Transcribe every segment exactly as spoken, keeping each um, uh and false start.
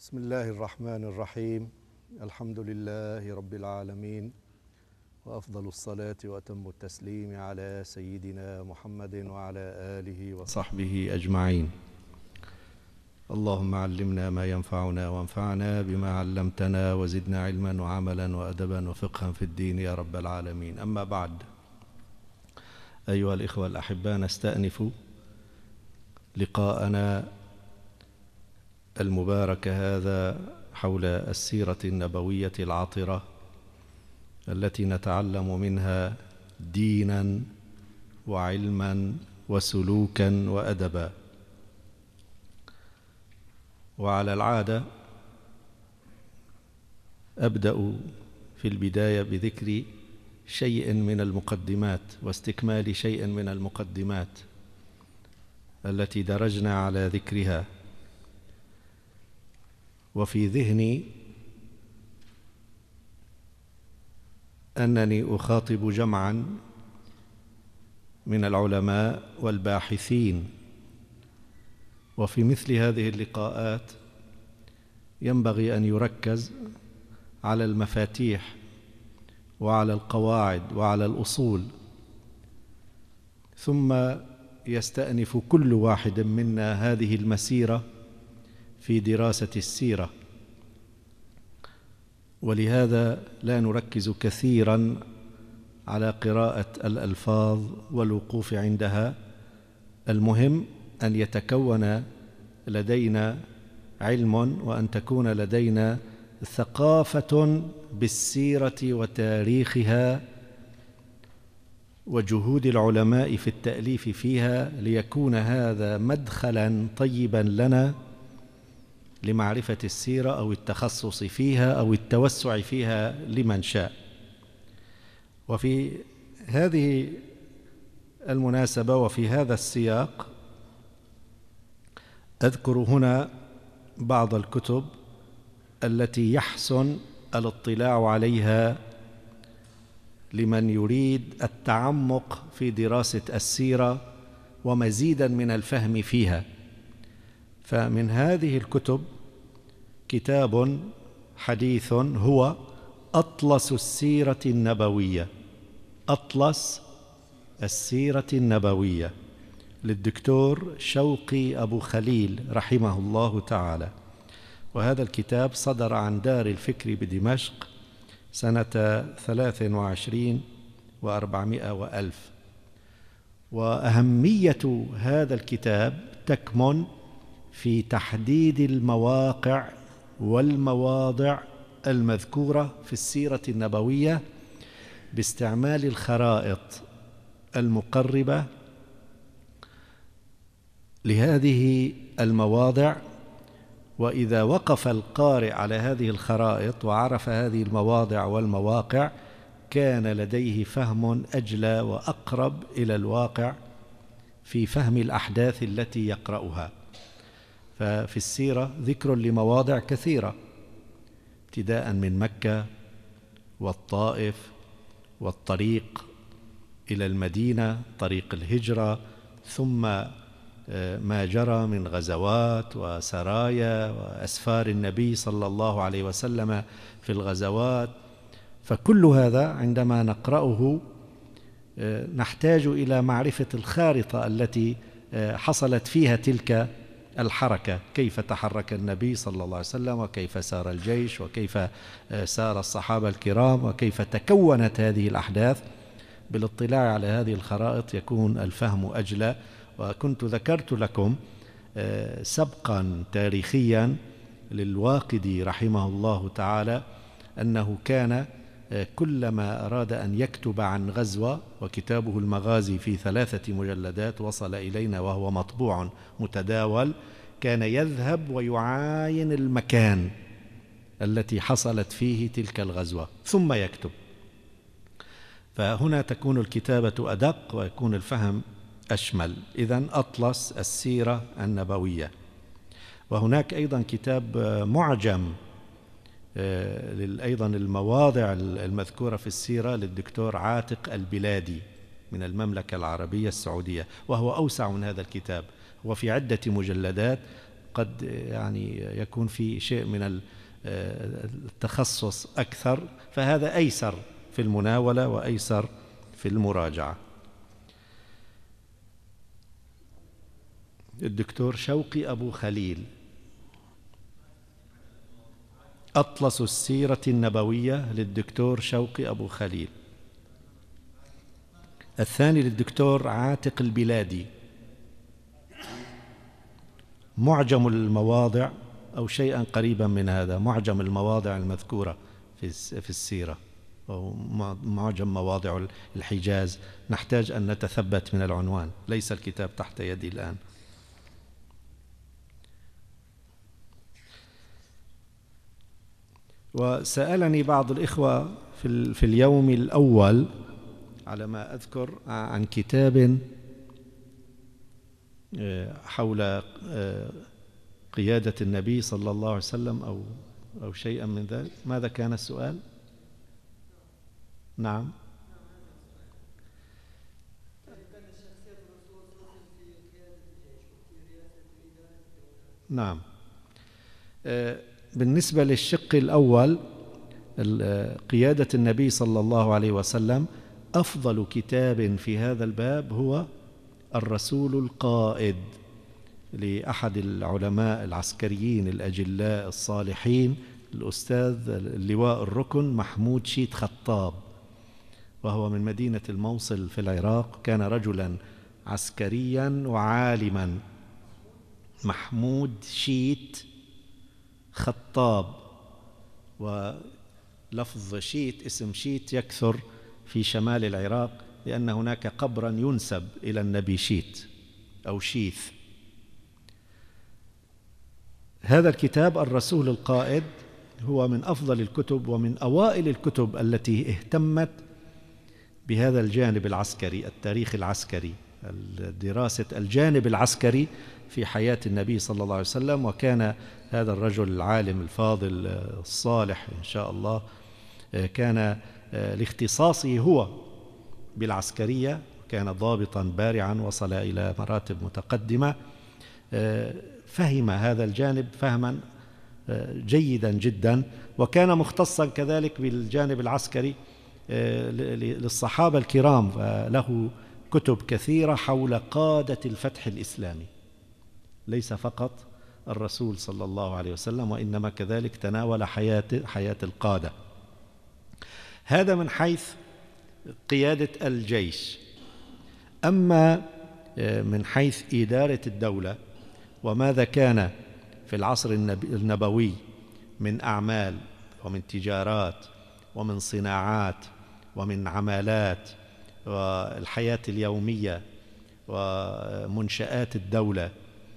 بسم الله الرحمن الرحيم. الحمد لله رب العالمين، وأفضل الصلاة وأتم التسليم على سيدنا محمد وعلى آله وصحبه أجمعين. اللهم علمنا ما ينفعنا وانفعنا بما علمتنا وزدنا علما وعملا وأدبا وفقها في الدين يا رب العالمين. أما بعد، أيها الإخوة الأحباء، نستأنف لقاءنا المبارك هذا حول السيرة النبوية العطرة التي نتعلم منها دينا وعلما وسلوكا وأدبا. وعلى العادة أبدأ في البداية بذكر شيء من المقدمات واستكمال شيء من المقدمات التي درجنا على ذكرها. وفي ذهني أنني أخاطب جمعا من العلماء والباحثين، وفي مثل هذه اللقاءات ينبغي أن يركز على المفاتيح وعلى القواعد وعلى الأصول، ثم يستأنف كل واحد منا هذه المسيرة في دراسة السيرة. ولهذا لا نركز كثيرا على قراءة الألفاظ والوقوف عندها. المهم أن يتكون لدينا علم وأن تكون لدينا ثقافة بالسيرة وتاريخها وجهود العلماء في التأليف فيها، ليكون هذا مدخلا طيبا لنا لمعرفة السيرة أو التخصص فيها أو التوسع فيها لمن شاء. وفي هذه المناسبة وفي هذا السياق أذكر هنا بعض الكتب التي يحسن الاطلاع عليها لمن يريد التعمق في دراسة السيرة ومزيدا من الفهم فيها. فمن هذه الكتب كتاب حديث هو أطلس السيرة النبوية، أطلس السيرة النبوية للدكتور شوقي أبو خليل رحمه الله تعالى. وهذا الكتاب صدر عن دار الفكر بدمشق سنة ثلاث وعشرين وأربعمائة وألف. وأهمية هذا الكتاب تكمن في تحديد المواقع والمواضع المذكورة في السيرة النبوية باستعمال الخرائط المقربة لهذه المواضع. وإذا وقف القارئ على هذه الخرائط وعرف هذه المواضع والمواقع كان لديه فهم أجلى وأقرب إلى الواقع في فهم الأحداث التي يقرأها. ففي السيرة ذكر لمواضع كثيرة، ابتداء من مكة والطائف والطريق إلى المدينة، طريق الهجرة، ثم ما جرى من غزوات وسرايا وأسفار النبي صلى الله عليه وسلم في الغزوات. فكل هذا عندما نقرأه نحتاج إلى معرفة الخارطة التي حصلت فيها تلك الحركة، كيف تحرك النبي صلى الله عليه وسلم، وكيف سار الجيش، وكيف سار الصحابة الكرام، وكيف تكونت هذه الأحداث. بالاطلاع على هذه الخرائط يكون الفهم أجلى. وكنت ذكرت لكم سبقا تاريخيا للواقدي رحمه الله تعالى أنه كان كلما أراد أن يكتب عن غزوة، وكتابه المغازي في ثلاثة مجلدات وصل إلينا وهو مطبوع متداول، كان يذهب ويعاين المكان التي حصلت فيه تلك الغزوة ثم يكتب. فهنا تكون الكتابة أدق ويكون الفهم أشمل. إذن أطلس السيرة النبوية. وهناك أيضا كتاب معجم أيضا المواضع المذكورة في السيرة للدكتور عاتق البلادي من المملكة العربية السعودية، وهو أوسع من هذا الكتاب، وفي عدة مجلدات قد يعني يكون في شيء من التخصص أكثر، فهذا أيسر في المناولة وأيسر في المراجعة. الدكتور شوقي أبو خليل، أطلس السيرة النبوية للدكتور شوقي أبو خليل. الثاني للدكتور عاتق البلادي، معجم المواضع أو شيئا قريبا من هذا، معجم المواضع المذكورة في السيرة أو معجم مواضع الحجاز. نحتاج أن نتثبت من العنوان، ليس الكتاب تحت يدي الآن. وسألني بعض الإخوة في, في اليوم الأول على ما أذكر عن كتاب حول قيادة النبي صلى الله عليه وسلم أو أو شيئا من ذلك. ماذا كان السؤال؟ نعم. نعم. بالنسبة للشق الأول، قيادة النبي صلى الله عليه وسلم، أفضل كتاب في هذا الباب هو الرسول القائد لأحد العلماء العسكريين الأجلاء الصالحين، الأستاذ اللواء الركن محمود شيت خطاب، وهو من مدينة الموصل في العراق. كان رجلا عسكريا وعالما، محمود شيت خطاب. ولفظ شيت، اسم شيت يكثر في شمال العراق لأن هناك قبرا ينسب إلى النبي شيت أو شيث. هذا الكتاب الرسول القائد هو من أفضل الكتب ومن أوائل الكتب التي اهتمت بهذا الجانب العسكري، التاريخ العسكري، دراسة الجانب العسكري في حياة النبي صلى الله عليه وسلم. وكان هذا الرجل العالم الفاضل الصالح إن شاء الله كان لاختصاصه هو بالعسكرية، كان ضابطا بارعا وصل إلى مراتب متقدمة، فهم هذا الجانب فهما جيدا جدا، وكان مختصا كذلك بالجانب العسكري للصحابة الكرام، له كتب كثيرة حول قادة الفتح الإسلامي، ليس فقط الرسول صلى الله عليه وسلم وإنما كذلك تناول حياة حياة القادة. هذا من حيث قيادة الجيش. أما من حيث إدارة الدولة وماذا كان في العصر النبوي من أعمال ومن تجارات ومن صناعات ومن عمالات والحياة اليومية ومنشآت الدولة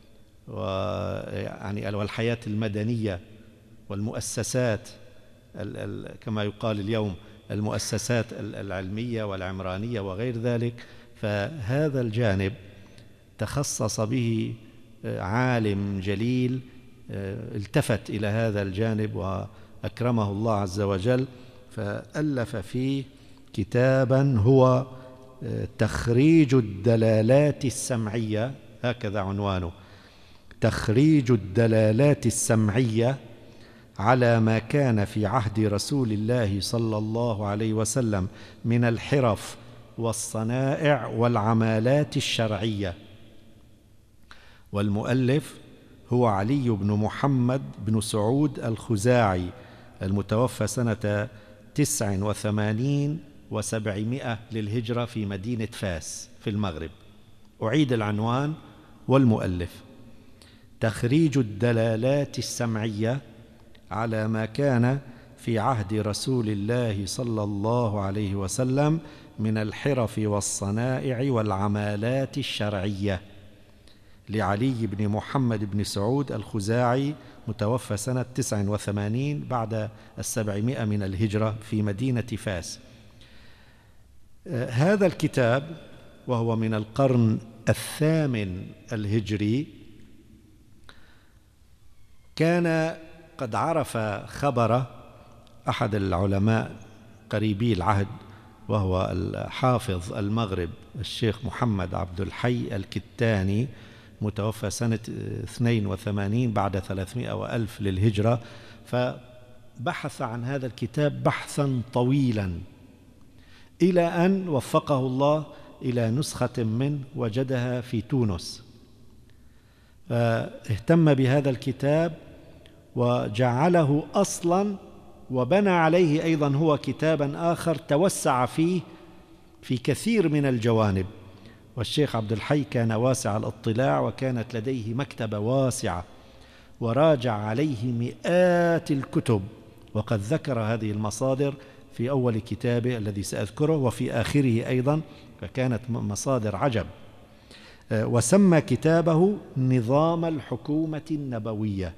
ويعني والحياة المدنية والمؤسسات كما يقال اليوم المؤسسات العلمية والعمرانية وغير ذلك، فهذا الجانب تخصص به عالم جليل التفت إلى هذا الجانب وأكرمه الله عز وجل، فألف فيه كتابا هو تخريج الدلالات السمعية، هكذا عنوانه، تخريج الدلالات السمعية على ما كان في عهد رسول الله صلى الله عليه وسلم من الحرف والصنائع والعمالات الشرعية. والمؤلف هو علي بن محمد بن سعود الخزاعي، المتوفى سنة تسع وثمانين وسبعمائة للهجرة في مدينة فاس في المغرب. أعيد العنوان والمؤلف: تخريج الدلالات السمعية على ما كان في عهد رسول الله صلى الله عليه وسلم من الحرف والصنائع والعمالات الشرعية، لعلي بن محمد بن سعود الخزاعي، متوفى سنة تسع وثمانين بعد السبعمائة من الهجرة في مدينة فاس. هذا الكتاب وهو من القرن الثامن الهجري كان قد عرف خبر أحد العلماء قريبي العهد وهو الحافظ المغرب الشيخ محمد عبد الحي الكتاني متوفى سنة اثنين وثمانين بعد ثلاثمائة وألف للهجرة، فبحث عن هذا الكتاب بحثا طويلا إلى أن وفقه الله إلى نسخة منه وجدها في تونس، فاهتم بهذا الكتاب وجعله أصلا، وبنى عليه أيضا هو كتابا آخر توسع فيه في كثير من الجوانب. والشيخ عبد الحي كان واسع الاطلاع، وكانت لديه مكتبة واسعة، وراجع عليه مئات الكتب، وقد ذكر هذه المصادر في أول كتابه الذي سأذكره وفي آخره أيضا، فكانت مصادر عجب. وسمى كتابه نظام الحكومة النبوية،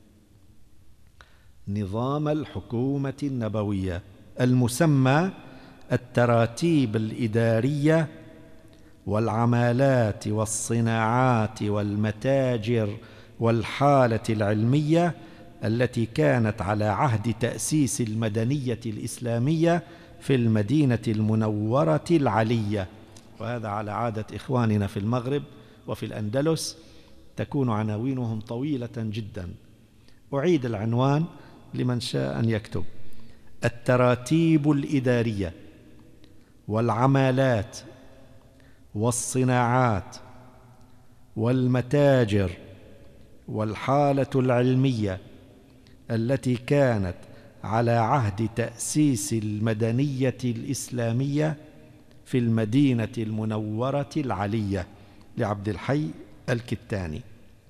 نظام الحكومة النبوية، المسمى التراتيب الإدارية والعمالات والصناعات والمتاجر والحالة العلمية التي كانت على عهد تأسيس المدنية الإسلامية في المدينة المنورة العلية. وهذا على عادة إخواننا في المغرب وفي الأندلس، تكون عناوينهم طويلة جدا. أعيد العنوان لمن شاء أن يكتب: التراتيب الإدارية والعمالات والصناعات والمتاجر والحالة العلمية التي كانت على عهد تأسيس المدنية الإسلامية في المدينة المنورة العلية لعبد الحي الكتاني.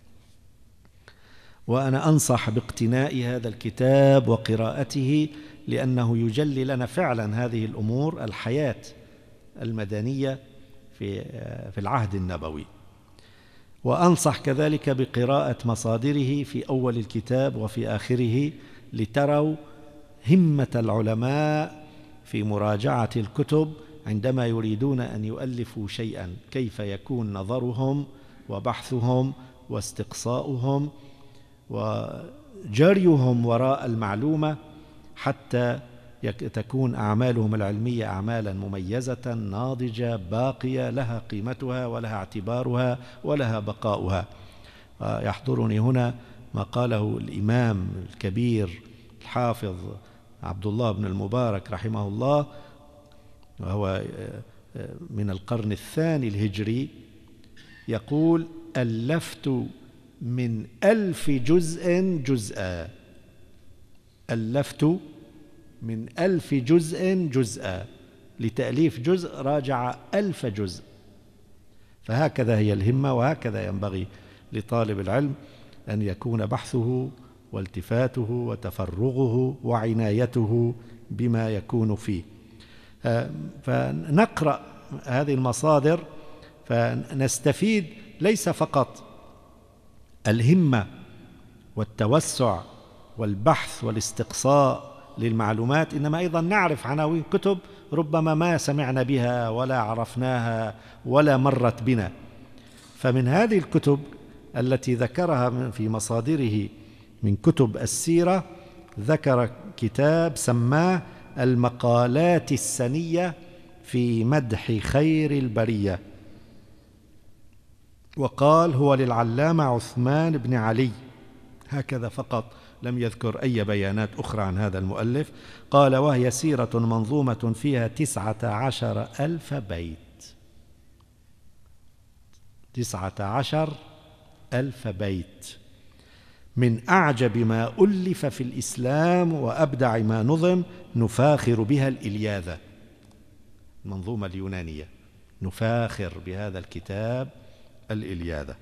وأنا أنصح باقتناء هذا الكتاب وقراءته، لأنه يجلي لنا فعلا هذه الأمور، الحياة المدنية في في العهد النبوي. وأنصح كذلك بقراءة مصادره في أول الكتاب وفي آخره، لتروا همة العلماء في مراجعة الكتب عندما يريدون أن يؤلفوا شيئا، كيف يكون نظرهم وبحثهم واستقصاؤهم وجريهم وراء المعلومة، حتى تكون أعمالهم العلمية أعمالا مميزة ناضجة باقية لها قيمتها ولها اعتبارها ولها بقاؤها. يحضرني هنا ما قاله الإمام الكبير الحافظ عبد الله بن المبارك رحمه الله، وهو من القرن الثاني الهجري، يقول: ألفت من ألف جزء جزءا، ألفت من ألف جزء جزءا، لتأليف جزء راجع ألف جزء. فهكذا هي الهمة، وهكذا ينبغي لطالب العلم أن يكون بحثه والتفاته وتفرغه وعنايته بما يكون فيه. فنقرأ هذه المصادر فنستفيد ليس فقط الهمة والتوسع والبحث والاستقصاء للمعلومات، إنما أيضا نعرف عناوين كتب ربما ما سمعنا بها ولا عرفناها ولا مرت بنا. فمن هذه الكتب التي ذكرها في مصادره من كتب السيرة، ذكر كتاب سماه المقالات السنية في مدح خير البرية، وقال هو للعلامة عثمان بن علي، هكذا فقط، لم يذكر أي بيانات أخرى عن هذا المؤلف. قال: وهي سيرة منظومة فيها تسعة عشر ألف بيت، تسعة عشر ألف بيت، من أعجب ما ألف في الإسلام وأبدع ما نظم، نفاخر بها الإلياذة، المنظومة اليونانية، نفاخر بهذا الكتاب الإلياذة.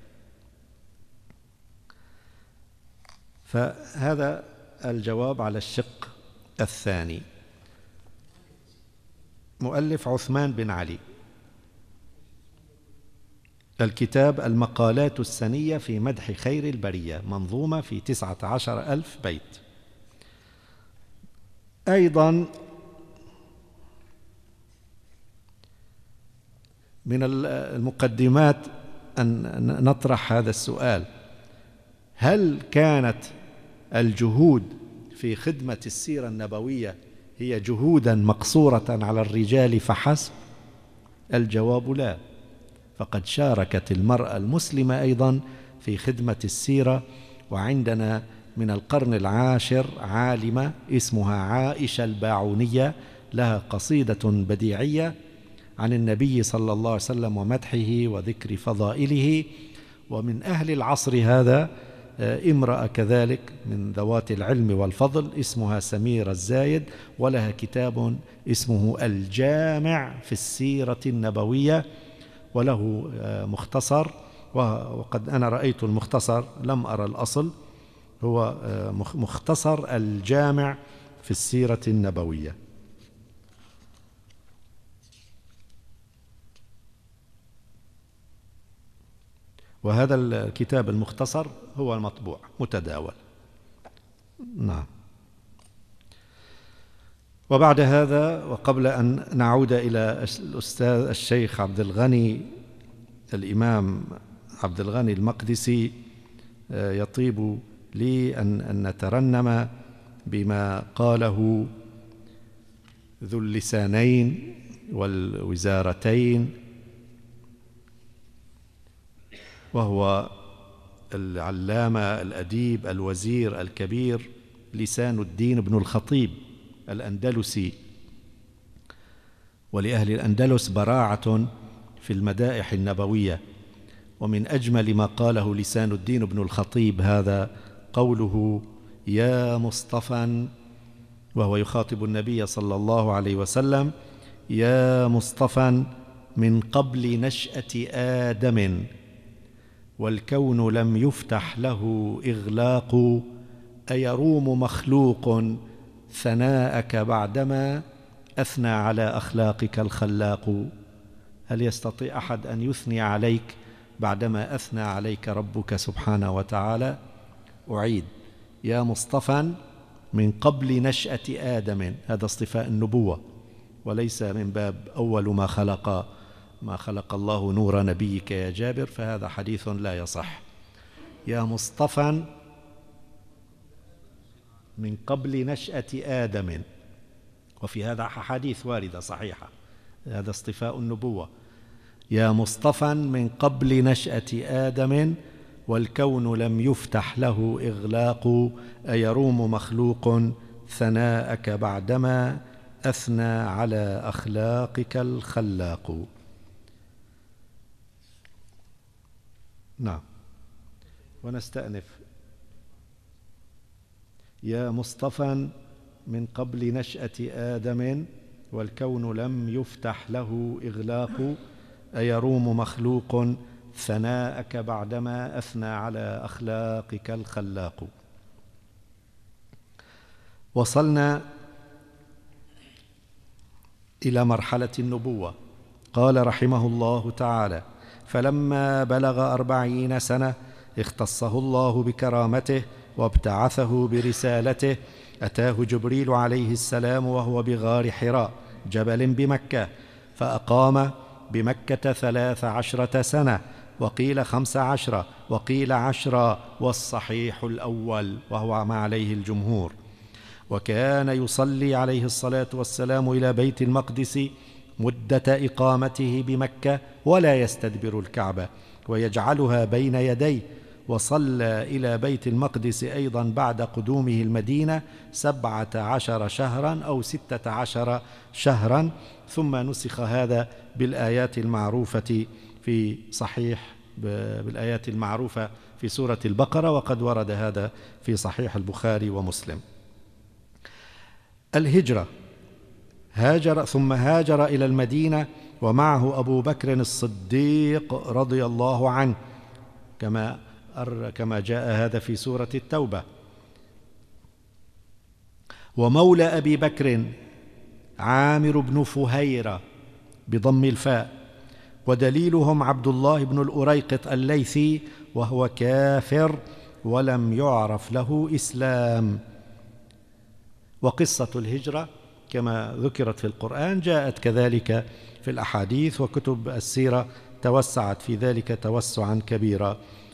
فهذا الجواب على الشق الثاني. مؤلف عثمان بن علي، الكتاب المقالات السنية في مدح خير البرية، منظومة في تسعة عشر ألف بيت. أيضا من المقدمات أن نطرح هذا السؤال: هل كانت الجهود في خدمة السيرة النبوية هي جهودا مقصورة على الرجال فحسب؟ الجواب لا، فقد شاركت المرأة المسلمة أيضا في خدمة السيرة. وعندنا من القرن العاشر عالمة اسمها عائشة الباعونية، لها قصيدة بديعية عن النبي صلى الله عليه وسلم ومدحه وذكر فضائله. ومن أهل العصر هذا امرأة كذلك من ذوات العلم والفضل اسمها سميرة الزايد، ولها كتاب اسمه الجامع في السيرة النبوية، وله مختصر، وقد أنا رأيت المختصر لم أرى الأصل، هو مختصر الجامع في السيرة النبوية. وهذا الكتاب المختصر هو المطبوع متداول. نعم. وبعد هذا، وقبل أن نعود إلى الأستاذ الشيخ عبد الغني الإمام عبد الغني المقدسي، يطيب لي أن, أن نترنم بما قاله ذو اللسانين والوزارتين، وهو العلامة الأديب الوزير الكبير لسان الدين بن الخطيب الأندلسي. ولأهل الأندلس براعة في المدائح النبوية. ومن أجمل ما قاله لسان الدين بن الخطيب هذا قوله: يا مصطفى، وهو يخاطب النبي صلى الله عليه وسلم: يا مصطفى من قبل نشأة آدم والكون لم يفتح له إغلاق، أيروم مخلوق ثناءك بعدما أثنى على أخلاقك الخلاق. هل يستطيع أحد أن يثني عليك بعدما أثنى عليك ربك سبحانه وتعالى؟ أعيد: يا مصطفى من قبل نشأة آدم، هذا اصطفاء النبوة، وليس من باب أول ما خلق ما خلق الله نور نبيك يا جابر، فهذا حديث لا يصح. يا مصطفى من قبل نشأة آدم، وفي هذا أحاديث واردة صحيحة، هذا اصطفاء النبوة. يا مصطفى من قبل نشأة آدم والكون لم يفتح له إغلاق، أيروم مخلوق ثناءك بعدما أثنى على أخلاقك الخلاق. نعم. ونستأنف: يا مصطفى من قبل نشأة آدم والكون لم يفتح له إغلاق، أيروم مخلوق ثناءك بعدما أثنى على أخلاقك الخلاق. وصلنا إلى مرحلة النبوة. قال رحمه الله تعالى: فلما بلغ أربعين سنة اختصه الله بكرامته وابتعثه برسالته. أتاه جبريل عليه السلام وهو بغار حراء جبل بمكة، فأقام بمكة ثلاث عشرة سنة، وقيل خمس عشرة، وقيل عشرة، والصحيح الأول وهو ما عليه الجمهور. وكان يصلي عليه الصلاة والسلام إلى بيت المقدس مدة إقامته بمكة، ولا يستدبر الكعبة ويجعلها بين يديه. وصلى إلى بيت المقدس أيضا بعد قدومه المدينة سبعة عشر شهرا أو ستة عشر شهرا، ثم نسخ هذا بالآيات المعروفة في صحيح بالآيات المعروفة في سورة البقرة، وقد ورد هذا في صحيح البخاري ومسلم. الهجرة: هاجر ثم هاجر إلى المدينة ومعه أبو بكر الصديق رضي الله عنه، كما كما جاء هذا في سورة التوبة. ومولى أبي بكر عامر بن فهيرة بضم الفاء، ودليلهم عبد الله بن الأريقط الليثي، وهو كافر ولم يعرف له إسلام. وقصة الهجرة كما ذكرت في القرآن جاءت كذلك في الأحاديث، وكتب السيرة توسعت في ذلك توسعا كبيرا.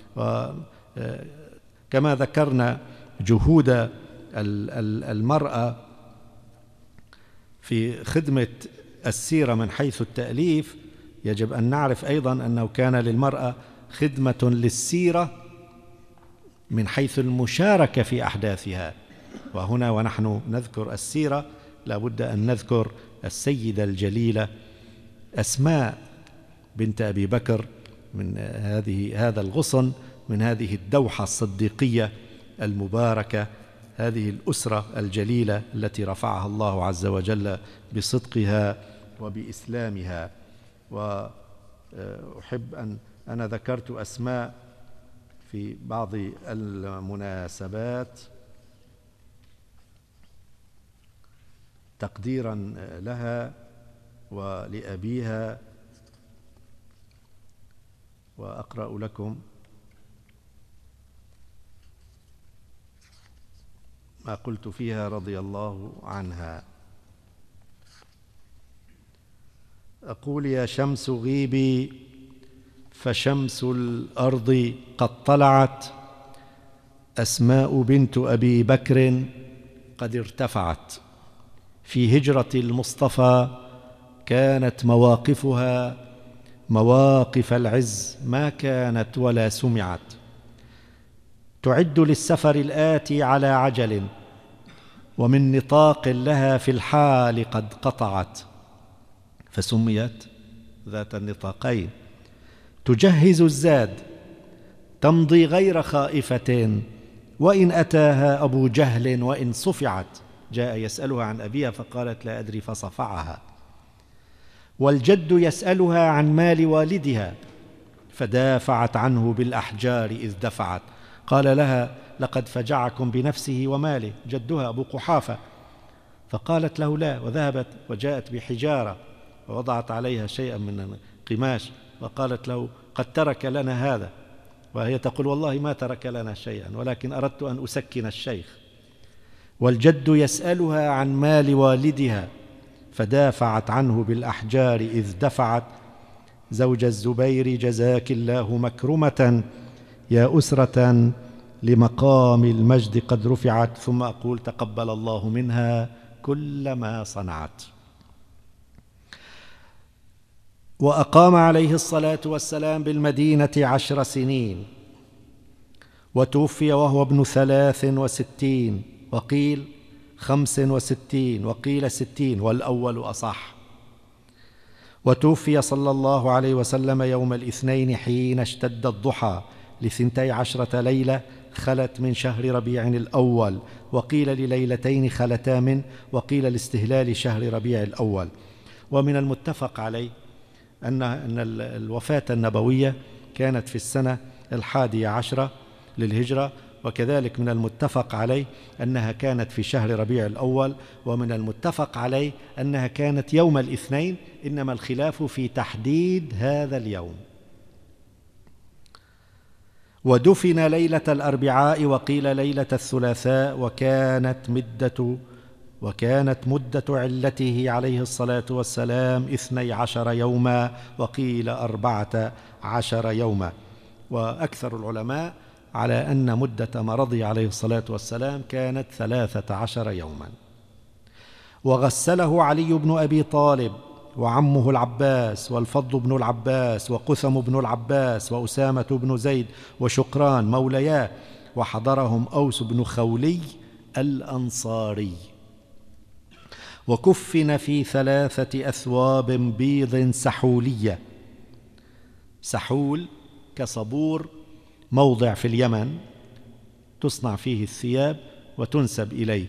وكما ذكرنا جهود المرأة في خدمة السيرة من حيث التأليف، يجب أن نعرف أيضا أنه كان للمرأة خدمة للسيرة من حيث المشاركة في أحداثها. وهنا ونحن نذكر السيرة لابد أن نذكر السيدة الجليلة أسماء بنت أبي بكر من هذه هذا الغصن، من هذه الدوحة الصديقية المباركة، هذه الأسرة الجليلة التي رفعها الله عز وجل بصدقها وبإسلامها. وأحب أن أنا ذكرت أسماء في بعض المناسبات تقديرا لها ولأبيها، وأقرأ لكم ما قلت فيها رضي الله عنها. أقول: يا شمس غيبي فشمس الأرض قد طلعت، أسماء بنت أبي بكر قد ارتفعت، في هجرة المصطفى كانت مواقفها مواقف العز ما كانت ولا سمعت، تعد للسفر الآتي على عجل، ومن نطاق لها في الحال قد قطعت، فسميت ذات النطاقين. تجهز الزاد تمضي غير خائفة، وإن أتاها أبو جهل وإن صفعت. جاء يسألها عن أبيها فقالت: لا أدري، فصفعها. والجد يسألها عن مال والدها فدافعت عنه بالأحجار إذ دفعت. قال لها: لقد فجعكم بنفسه وماله، جدها أبو قحافة. فقالت له: لا، وذهبت وجاءت بحجارة ووضعت عليها شيئا من قماش وقالت له: قد ترك لنا هذا، وهي تقول: والله ما ترك لنا شيئا، ولكن أردت أن أسكن الشيخ. والجد يسألها عن مال والدها فدافعت عنه بالأحجار إذ دفعت. زوج الزبير جزاك الله مكرمة، يا أسرة لمقام المجد قد رفعت. ثم أقول: تقبل الله منها كل ما صنعت. وأقام عليه الصلاة والسلام بالمدينة عشر سنين، وتوفي وهو ابن ثلاث وستين، وقيل خمس وستين، وقيل ستين، والأول أصح. وتوفي صلى الله عليه وسلم يوم الاثنين حين اشتد الضحى لثنتي عشرة ليلة خلت من شهر ربيع الأول، وقيل لليلتين خلتا منه، وقيل لاستهلال شهر ربيع الأول. ومن المتفق عليه أن أن الوفاة النبوية كانت في السنة الحادية عشرة للهجرة، وكذلك من المتفق عليه أنها كانت في شهر ربيع الأول، ومن المتفق عليه أنها كانت يوم الاثنين، إنما الخلاف في تحديد هذا اليوم. ودفن ليلة الأربعاء وقيل ليلة الثلاثاء، وكانت مدة وكانت مدة علته عليه الصلاة والسلام اثني عشر يوما، وقيل أربعة عشر يوما. وأكثر العلماء على أن مدة مرضه عليه الصلاة والسلام كانت ثلاثة عشر يوما. وغسله علي بن أبي طالب وعمه العباس والفضل بن العباس وقثم بن العباس وأسامة بن زيد وشقران مولياه، وحضرهم أوس بن خولي الأنصاري. وكفن في ثلاثة أثواب بيض سحولية. سحول كصبور، موضع في اليمن تصنع فيه الثياب وتنسب إليه.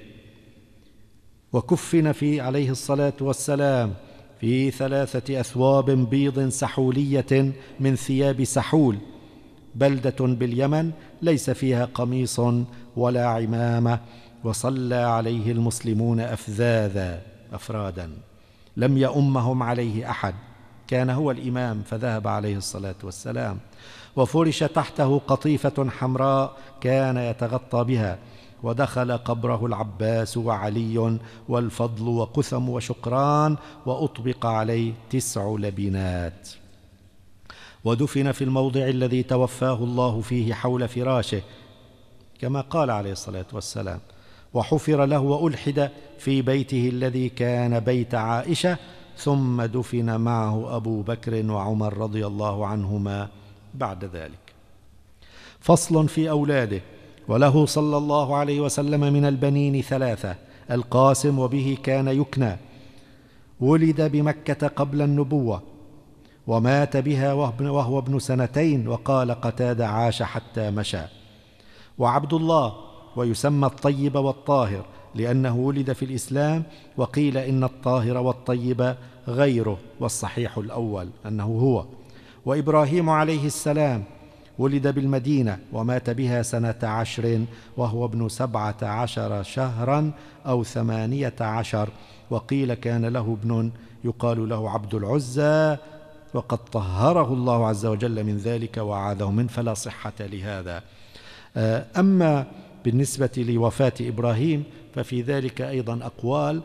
وكفن في عليه الصلاة والسلام في ثلاثة أثواب بيض سحولية من ثياب سحول، بلدة باليمن ليس فيها قميص ولا عمامة، وصلى عليه المسلمون أفذاذا أفرادا، لم يؤمهم عليه أحد، كان هو الإمام فذهب عليه الصلاة والسلام. وفرش تحته قطيفة حمراء كان يتغطى بها، ودخل قبره العباس وعلي والفضل وقثم وشقران، وأطبق عليه تسع لبنات. ودفن في الموضع الذي توفاه الله فيه حول فراشه كما قال عليه الصلاة والسلام. وحفر له وألحد في بيته الذي كان بيت عائشة، ثم دفن معه أبو بكر وعمر رضي الله عنهما بعد ذلك. فصل في أولاده. وله صلى الله عليه وسلم من البنين ثلاثة: القاسم وبه كان يكنى، ولد بمكة قبل النبوة ومات بها وهو ابن سنتين، وقال قتادة: عاش حتى مشى. وعبد الله ويسمى الطيب والطاهر لأنه ولد في الإسلام، وقيل إن الطاهر والطيب غيره، والصحيح الأول أنه هو. وإبراهيم عليه السلام ولد بالمدينة ومات بها سنة عشر وهو ابن سبعة عشر شهرا أو ثمانية عشر، وقيل كان له ابن يقال له عبد العزى، وقد طهره الله عز وجل من ذلك وعاذه منه، فلا صحة لهذا. أما بالنسبة لوفاة إبراهيم ففي ذلك أيضا أقوال،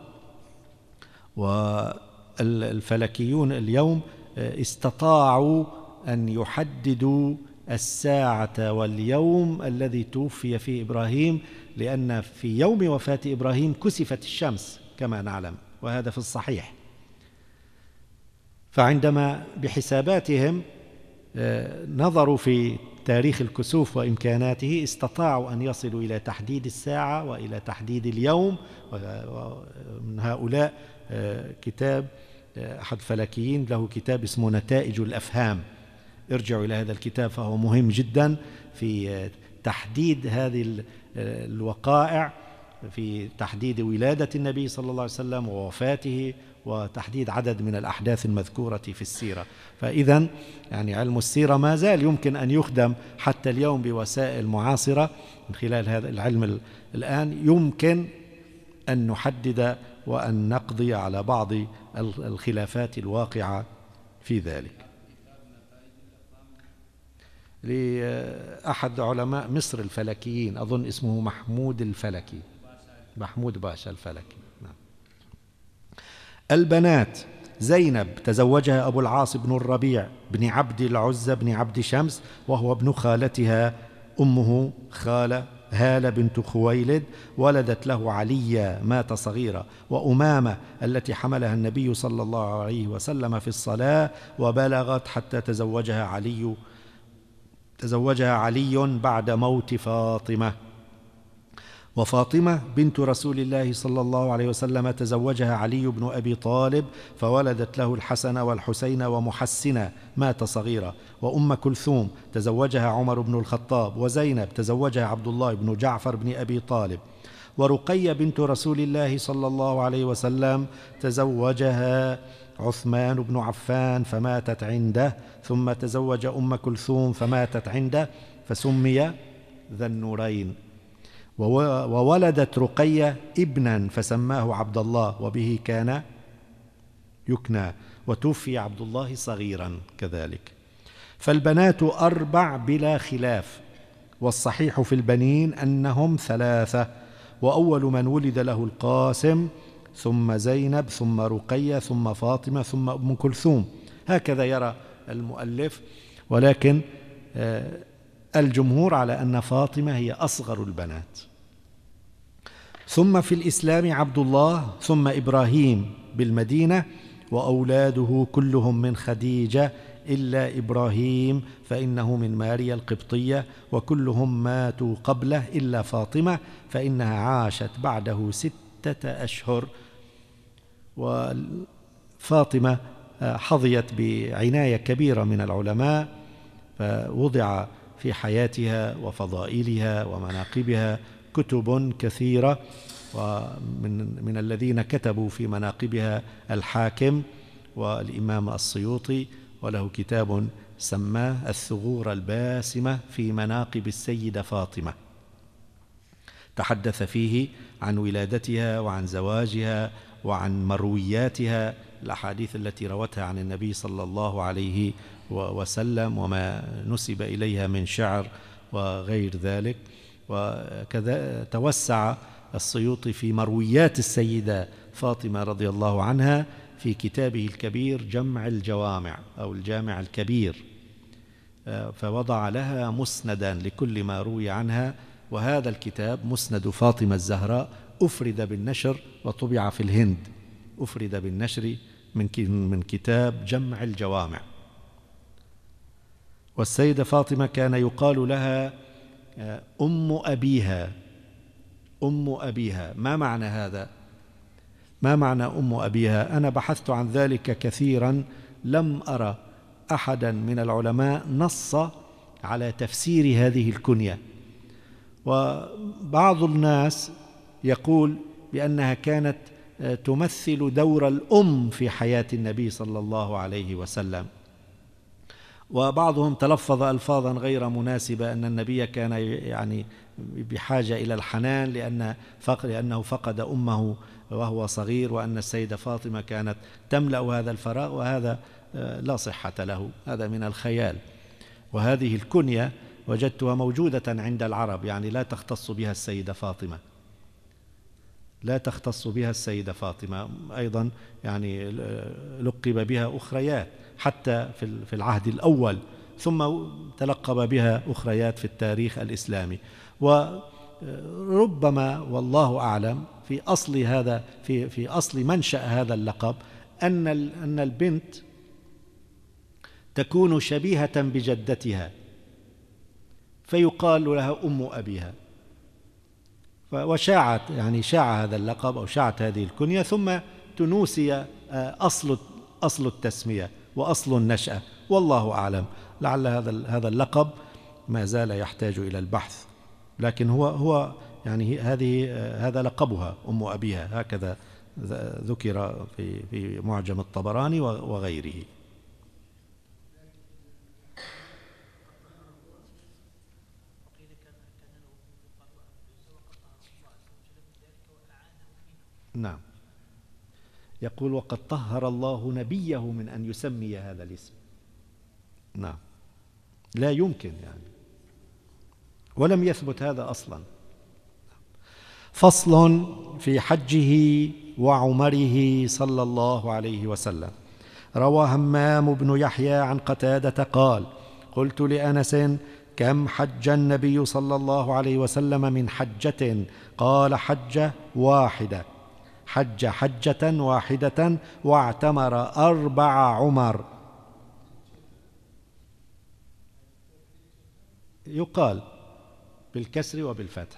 والفلكيون اليوم استطاعوا أن يحددوا الساعة واليوم الذي توفي فيه إبراهيم، لأن في يوم وفاة إبراهيم كسفت الشمس كما نعلم، وهذا في الصحيح. فعندما بحساباتهم نظروا في تاريخ الكسوف وإمكاناته، استطاعوا أن يصلوا إلى تحديد الساعة وإلى تحديد اليوم. ومن هؤلاء كتاب أحد فلكيين له كتاب اسمه نتائج الأفهام، ارجعوا إلى هذا الكتاب، فهو مهم جدا في تحديد هذه الوقائع، في تحديد ولادة النبي صلى الله عليه وسلم ووفاته، وتحديد عدد من الأحداث المذكورة في السيرة. فإذا يعني علم السيرة ما زال يمكن أن يخدم حتى اليوم بوسائل معاصرة. من خلال هذا العلم الآن يمكن أن نحدد وأن نقضي على بعض الخلافات الواقعة في ذلك. لأحد علماء مصر الفلكيين، أظن اسمه محمود الفلكي، محمود باشا الفلكي. نعم. البنات: زينب تزوجها أبو العاص بن الربيع بن عبد العزى بن عبد شمس، وهو ابن خالتها أمه خالة هالة بنت خويلد، ولدت له علي مات صغيرة، وأمامة التي حملها النبي صلى الله عليه وسلم في الصلاة وبلغت حتى تزوجها علي تزوجها علي بعد موت فاطمة. وفاطمة بنت رسول الله صلى الله عليه وسلم تزوجها علي بن أبي طالب، فولدت له الحسن والحسين ومحسنة مات صغيرة. وأم كلثوم تزوجها عمر بن الخطاب، وزينب تزوجها عبد الله بن جعفر بن أبي طالب. ورقية بنت رسول الله صلى الله عليه وسلم تزوجها عثمان بن عفان فماتت عنده، ثم تزوج أم كلثوم فماتت عنده، فسمي ذا النورين. وولدت رقية ابنا فسماه عبد الله، وبه كان يكنى، وتوفي عبد الله صغيرا كذلك. فالبنات أربع بلا خلاف، والصحيح في البنين أنهم ثلاثة. وأول من ولد له القاسم، ثم زينب، ثم رقية، ثم فاطمة، ثم أم كلثوم، هكذا يرى المؤلف. ولكن الجمهور على أن فاطمة هي أصغر البنات. ثم في الإسلام عبد الله، ثم إبراهيم بالمدينة، وأولاده كلهم من خديجة إلا إبراهيم فإنه من ماريا القبطية، وكلهم ماتوا قبله إلا فاطمة فإنها عاشت بعده ستة أشهر. وفاطمة حظيت بعناية كبيرة من العلماء، فوضع في حياتها وفضائلها ومناقبها كتب كثيرة، ومن من الذين كتبوا في مناقبها الحاكم والإمام السيوطي، وله كتاب سماه الثغور الباسمة في مناقب السيدة فاطمة، تحدث فيه عن ولادتها وعن زواجها وعن مروياتها، الأحاديث التي روتها عن النبي صلى الله عليه وسلم وما نسب إليها من شعر وغير ذلك. وكذا توسع السيوطي في مرويات السيدة فاطمة رضي الله عنها في كتابه الكبير جمع الجوامع أو الجامع الكبير، فوضع لها مسندا لكل ما روي عنها. وهذا الكتاب مسند فاطمة الزهراء أفرد بالنشر وطبع في الهند، أفرد بالنشر من كتاب جمع الجوامع. والسيدة فاطمة كان يقال لها أم أبيها. أم أبيها، ما معنى هذا؟ ما معنى أم أبيها؟ أنا بحثت عن ذلك كثيرا، لم أرى أحدا من العلماء نص على تفسير هذه الكنية. وبعض الناس يقول بأنها كانت تمثل دور الأم في حياة النبي صلى الله عليه وسلم، وبعضهم تلفظ ألفاظا غير مناسبة، أن النبي كان يعني بحاجة إلى الحنان لأن فقد لأنه فقد أمه وهو صغير، وأن السيدة فاطمة كانت تملأ هذا الفراغ، وهذا لا صحة له، هذا من الخيال. وهذه الكنية وجدتها موجودة عند العرب، يعني لا تختص بها السيدة فاطمة، لا تختص بها السيدة فاطمة. أيضا يعني لقب بها أخريات حتى في العهد الأول، ثم تلقب بها أخريات في التاريخ الإسلامي. وربما والله أعلم في أصل هذا في في أصل منشأ هذا اللقب أن أن البنت تكون شبيهة بجدتها فيقال لها أم أبيها، وشاعت يعني شاع هذا اللقب أو شاعت هذه الكنية، ثم تنوسي أصل أصل التسمية وأصل النشأة، والله أعلم. لعل هذا هذا اللقب ما زال يحتاج إلى البحث، لكن هو هو يعني هذه هذا لقبها أم أبيها، هكذا ذكر في في معجم الطبراني وغيره. نعم، يقول وقد طهر الله نبيه من أن يسمي هذا الاسم. نعم، لا يمكن يعني، ولم يثبت هذا أصلا. فصل في حجه وعمره صلى الله عليه وسلم. روى همام بن يحيى عن قتادة قال: قلت لأنس: كم حج النبي صلى الله عليه وسلم من حجة؟ قال: حجة واحدة. حج حجة واحدة واعتمر أربع عمر. يقال بالكسر وبالفتح.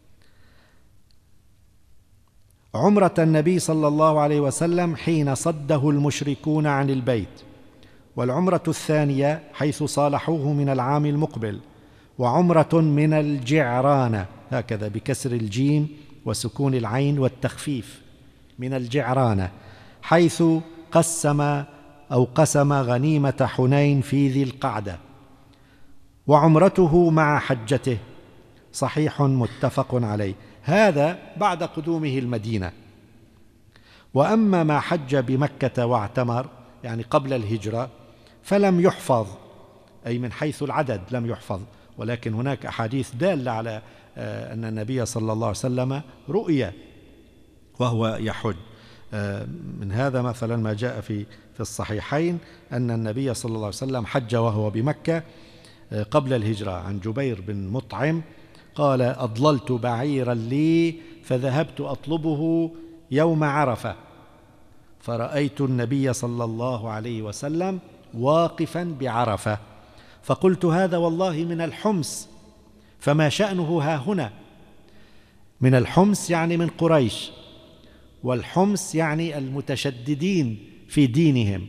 عمرة النبي صلى الله عليه وسلم حين صده المشركون عن البيت، والعمرة الثانية حيث صالحوه من العام المقبل، وعمرة من الجعرانة، هكذا بكسر الجيم وسكون العين والتخفيف، من الجعرانة، حيث قسم أو قسم غنيمة حنين في ذي القعدة. وعمرته مع حجته صحيح متفق عليه، هذا بعد قدومه المدينة. وأما ما حج بمكة واعتمر يعني قبل الهجرة فلم يحفظ، أي من حيث العدد لم يحفظ، ولكن هناك أحاديث دالة على أن النبي صلى الله عليه وسلم رؤي وهو يحج. من هذا مثلا ما جاء في في الصحيحين أن النبي صلى الله عليه وسلم حج وهو بمكة قبل الهجرة، عن جبير بن مطعم قال: أضللت بعيرا لي فذهبت أطلبه يوم عرفة، فرأيت النبي صلى الله عليه وسلم واقفا بعرفة، فقلت: هذا والله من الحمص، فما شأنه ها هنا؟ من الحمص يعني من قريش، والحمص يعني المتشددين في دينهم.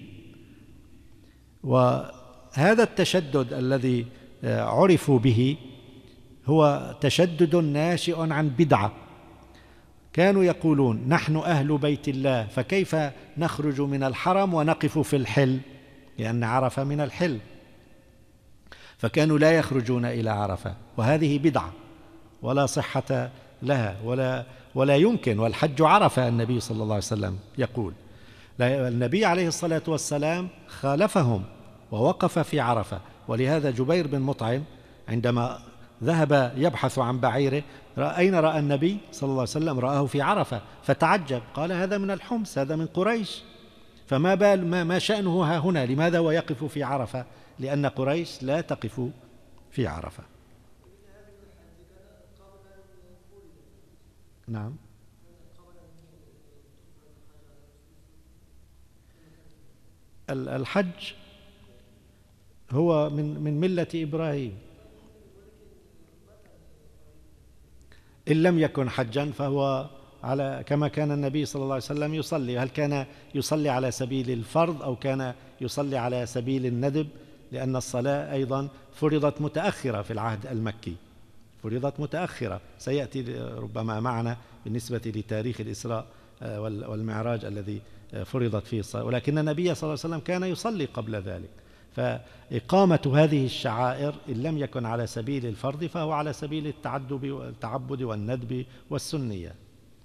وهذا التشدد الذي عرفوا به هو تشدد ناشئ عن بدعة. كانوا يقولون: نحن أهل بيت الله، فكيف نخرج من الحرم ونقف في الحل؟ لأن عرفة من الحل، فكانوا لا يخرجون إلى عرفة، وهذه بدعة ولا صحة لها ولا ولا يمكن. والحج عرفة، النبي صلى الله عليه وسلم يقول. النبي عليه الصلاة والسلام خالفهم ووقف في عرفة، ولهذا جبير بن مطعم عندما ذهب يبحث عن بعيره أين رأى النبي صلى الله عليه وسلم؟ رآه في عرفة، فتعجب، قال: هذا من الحمص، هذا من قريش، فما بال ما, ما شأنه ها هنا؟ لماذا ويقف في عرفة؟ لأن قريش لا تقف في عرفة. نعم، الحج هو من من ملة إبراهيم، إن لم يكن حجا فهو على كما كان النبي صلى الله عليه وسلم يصلي. هل كان يصلي على سبيل الفرض أو كان يصلي على سبيل الندب؟ لأن الصلاة أيضا فرضت متأخرة في العهد المكي، فرضت متأخرة، سيأتي ربما معنا بالنسبة لتاريخ الإسراء والمعراج الذي فرضت فيه الصلاة، ولكن النبي صلى الله عليه وسلم كان يصلي قبل ذلك. فإقامة هذه الشعائر إن لم يكن على سبيل الفرض فهو على سبيل التعبد والندب والسنية.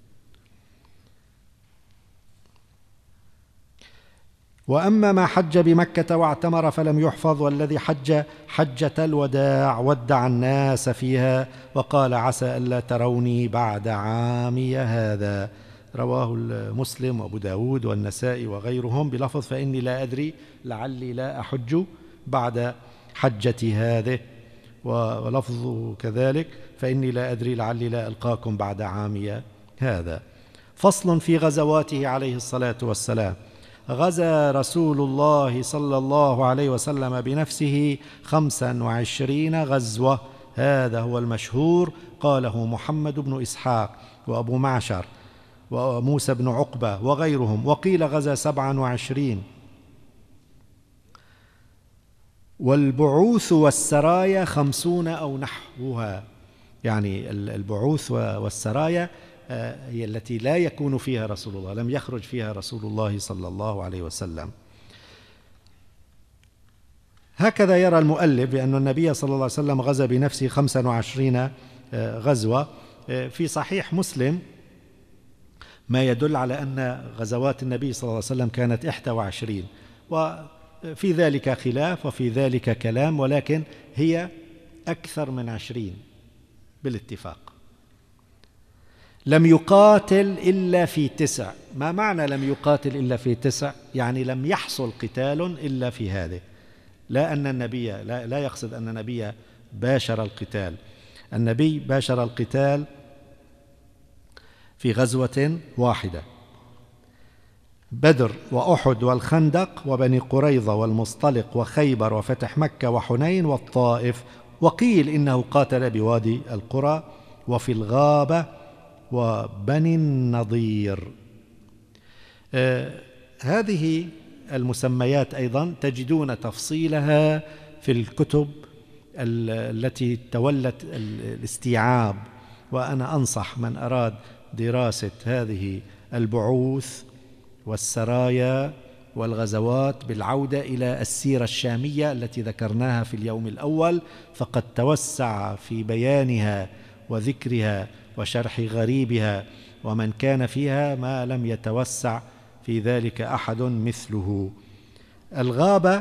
وأما ما حج بمكة واعتمر فلم يحفظ، والذي حج حجة الوداع ودع الناس فيها وقال عسى ألا تروني بعد عامي هذا، رواه مسلم وأبو داود والنسائي وغيرهم بلفظ فإني لا أدري لعلي لا أحج بعد حجتي هذه، ولفظه كذلك فإني لا أدري لعلي لا ألقاكم بعد عامي هذا. فصل في غزواته عليه الصلاة والسلام. غزا رسول الله صلى الله عليه وسلم بنفسه خمسا وعشرين غزوة، هذا هو المشهور، قاله محمد بن إسحاق وأبو معشر وموسى بن عقبة وغيرهم، وقيل غزا سبعا وعشرين. والبعوث والسرايا خمسون أو نحوها، يعني البعوث والسرايا هي التي لا يكون فيها رسول الله، لم يخرج فيها رسول الله صلى الله عليه وسلم. هكذا يرى المؤلف بأن النبي صلى الله عليه وسلم غزا بنفسه خمسا وعشرين غزوة. في صحيح مسلم ما يدل على أن غزوات النبي صلى الله عليه وسلم كانت إحدى وعشرين، وفي ذلك خلاف وفي ذلك كلام، ولكن هي أكثر من عشرين بالاتفاق. لم يقاتل إلا في تسع. ما معنى لم يقاتل إلا في تسع؟ يعني لم يحصل قتال إلا في هذه، لا أن النبي لا, لا يقصد أن النبي باشر القتال، النبي باشر القتال في غزوة واحدة، بدر وأحد والخندق وبني قريظة والمصطلق وخيبر وفتح مكة وحنين والطائف. وقيل إنه قاتل بوادي القرى وفي الغابة وبني النضير. آه هذه المسميات أيضا تجدون تفصيلها في الكتب التي تولت الاستيعاب، وأنا أنصح من أراد دراسة هذه البعوث والسرايا والغزوات بالعودة إلى السيرة الشامية التي ذكرناها في اليوم الأول، فقد توسع في بيانها وذكرها وشرح غريبها، ومن كان فيها ما لم يتوسع في ذلك أحد مثله. الغابة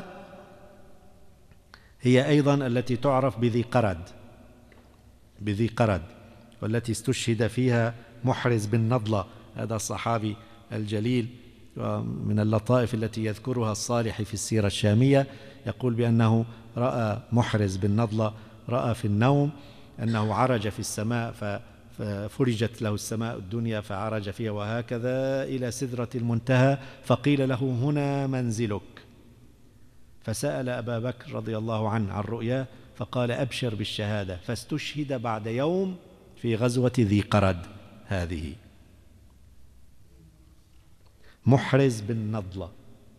هي أيضا التي تعرف بذي قرد بذي قرد والتي استشهد فيها محرز بن نضلة، هذا الصحابي الجليل. ومن اللطائف التي يذكرها الصالح في السيرة الشامية يقول بأنه رأى محرز بن نضلة، رأى في النوم أنه عرج في السماء ففرجت له السماء الدنيا فعرج فيها وهكذا إلى سدرة المنتهى، فقيل له هنا منزلك، فسأل أبا بكر رضي الله عنه عن رؤياه فقال أبشر بالشهادة، فاستشهد بعد يوم في غزوة ذي قرد هذه. محرز بن نضلة.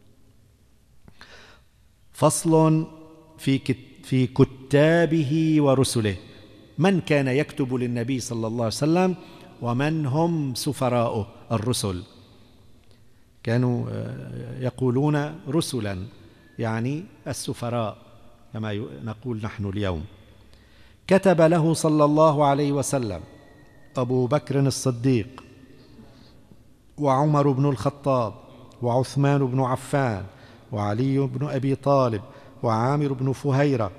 فصل في في كتابه ورسله، من كان يكتب للنبي صلى الله عليه وسلم ومن هم سفراؤه الرسل. كانوا يقولون رسلا يعني السفراء كما نقول نحن اليوم. كتب له صلى الله عليه وسلم أبو بكر الصديق وعمر بن الخطاب وعثمان بن عفان وعلي بن أبي طالب وعامر بن فهيرة.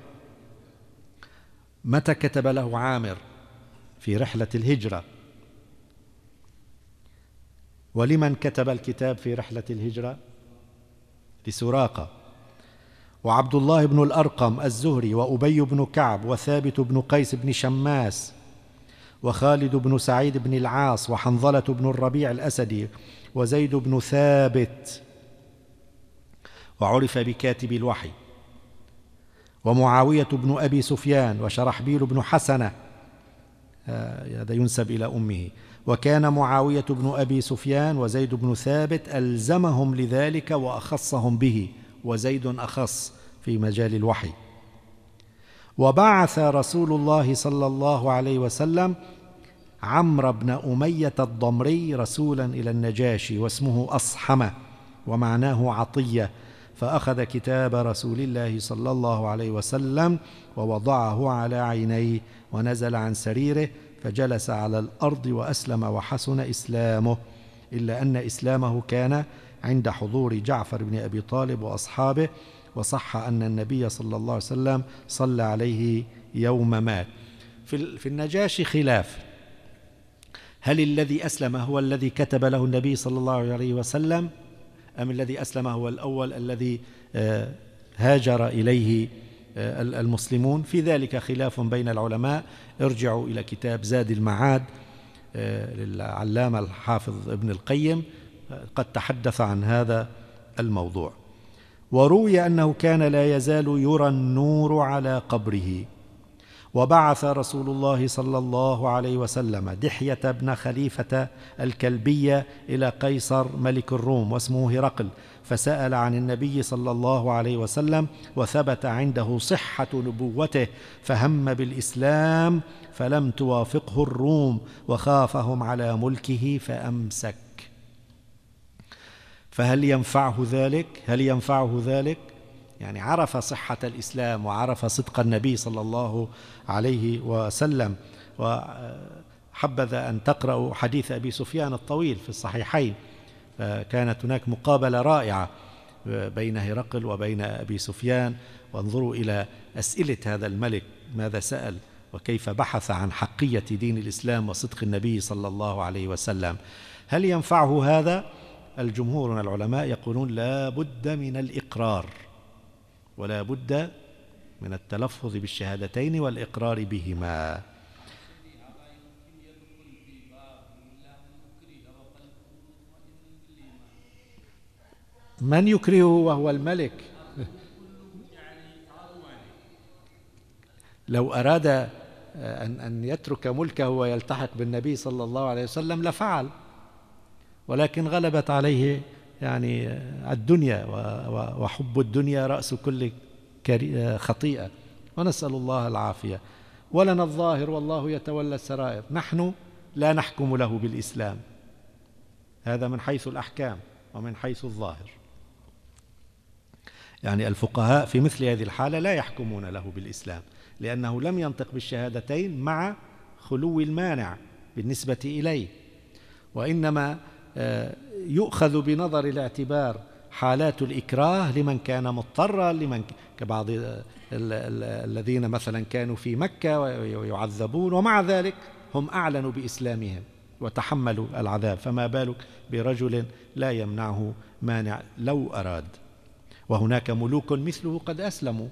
متى كتب له عامر؟ في رحلة الهجرة. ولمن كتب الكتاب في رحلة الهجرة؟ لسراقة. وعبد الله بن الأرقم الزهري وأبي بن كعب وثابت بن قيس بن شماس وخالد بن سعيد بن العاص وحنظلة بن الربيع الأسدي وزيد بن ثابت وعرف بكاتب الوحي، ومعاوية بن أبي سفيان، وشرحبيل بن حسنة، هذا ينسب إلى أمه. وكان معاوية بن أبي سفيان وزيد بن ثابت ألزمهم لذلك وأخصهم به، وزيد أخص في مجال الوحي. وبعث رسول الله صلى الله عليه وسلم عمرو بن أمية الضمري رسولا إلى النجاشي، واسمه أصحمة ومعناه عطية، فأخذ كتاب رسول الله صلى الله عليه وسلم ووضعه على عينيه، ونزل عن سريره فجلس على الأرض وأسلم، وحسن إسلامه، إلا أن إسلامه كان عند حضور جعفر بن أبي طالب وأصحابه. وصح أن النبي صلى الله عليه وسلم صلى عليه يوم مات. في النجاشي خلاف، هل الذي أسلم هو الذي كتب له النبي صلى الله عليه وسلم، أم الذي أسلم هو الأول الذي هاجر إليه المسلمون؟ في ذلك خلاف بين العلماء. ارجعوا إلى كتاب زاد المعاد للعلامة الحافظ ابن القيم، قد تحدث عن هذا الموضوع. وروي أنه كان لا يزال يرى النور على قبره. وبعث رسول الله صلى الله عليه وسلم دحية بن خليفة الكلبية إلى قيصر ملك الروم، واسمه هرقل، فسأل عن النبي صلى الله عليه وسلم، وثبت عنده صحة نبوته، فهم بالإسلام فلم توافقه الروم، وخافهم على ملكه فأمسك. فهل ينفعه ذلك؟ هل ينفعه ذلك؟ يعني عرف صحة الإسلام وعرف صدق النبي صلى الله عليه وسلم. وحبذا أن تقرأوا حديث أبي سفيان الطويل في الصحيحين، كانت هناك مقابلة رائعة بين هرقل وبين أبي سفيان، وانظروا إلى أسئلة هذا الملك، ماذا سأل وكيف بحث عن حقية دين الإسلام وصدق النبي صلى الله عليه وسلم. هل ينفعه هذا؟ الجمهور من العلماء يقولون لا بد من الإقرار، ولا بد من التلفظ بالشهادتين والإقرار بهما. من يكرهه وهو الملك؟ لو أراد أن أن يترك ملكه ويلتحق بالنبي صلى الله عليه وسلم لفعل، ولكن غلبت عليه يعني الدنيا، وحب الدنيا رأس كل خطيئة، ونسأل الله العافية. ولنا الظاهر والله يتولى السرائر. نحن لا نحكم له بالإسلام، هذا من حيث الأحكام ومن حيث الظاهر. يعني الفقهاء في مثل هذه الحالة لا يحكمون له بالإسلام، لأنه لم ينطق بالشهادتين مع خلو المانع بالنسبة إليه، وإنما يؤخذ بنظر الاعتبار حالات الإكراه لمن كان مضطرا، لمن كبعض الذين مثلا كانوا في مكة ويعذبون، ومع ذلك هم أعلنوا بإسلامهم وتحملوا العذاب، فما بالك برجل لا يمنعه مانع لو أراد. وهناك ملوك مثله قد أسلموا.